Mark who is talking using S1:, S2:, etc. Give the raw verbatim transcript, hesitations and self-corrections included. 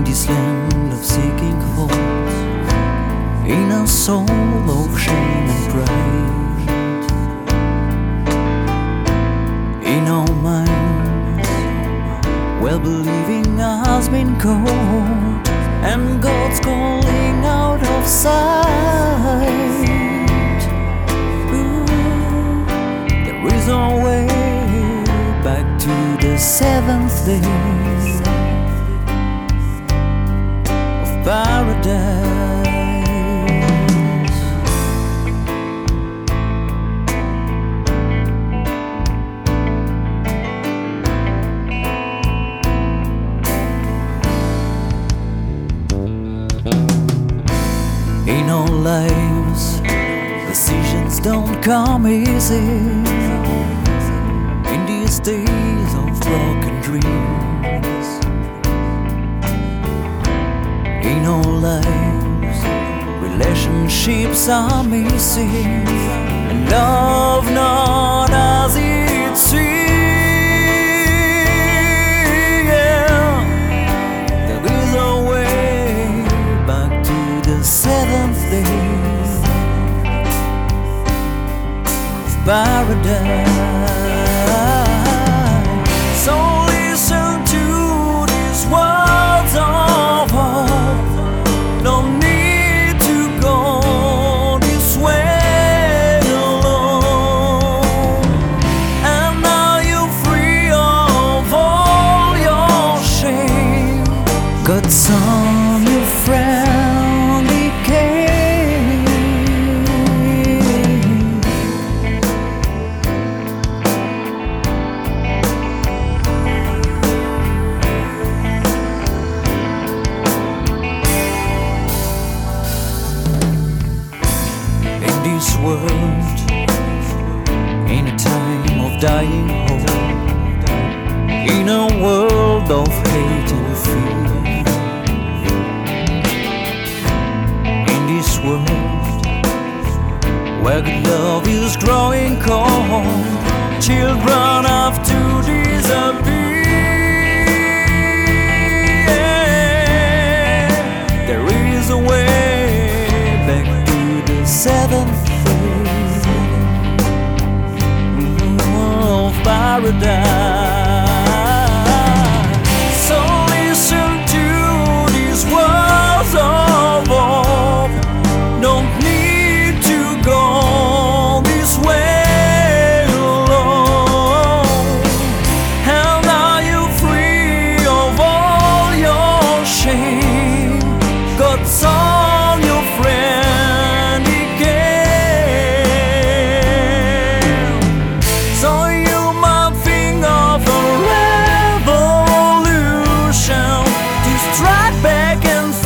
S1: this land of seeking hope, in a soul of shame and pride, in our minds, where believing has been caught, and God's calling out of sight. Ooh, there is no way back to the seventh day of paradise. In our lives, decisions don't come easy. In these days of broken dreams, in our lives, relationships are missing, and love not as it seems. There is a way back to the seventh day of paradise. So listen to these words of hope. No need to go this way alone. And now you're free of all your shame. God's on your friend, He came. In this world, in a time of dying hope, in a world of hate and fear, in this world where good love is growing cold, children have to disappear. There is a way back to the seventh day of paradise. So listen to these words of hope. Don't need to go this way alone. And now you're free of all your shame. God's on your friend, He came. So you might think of a revolution to strike back and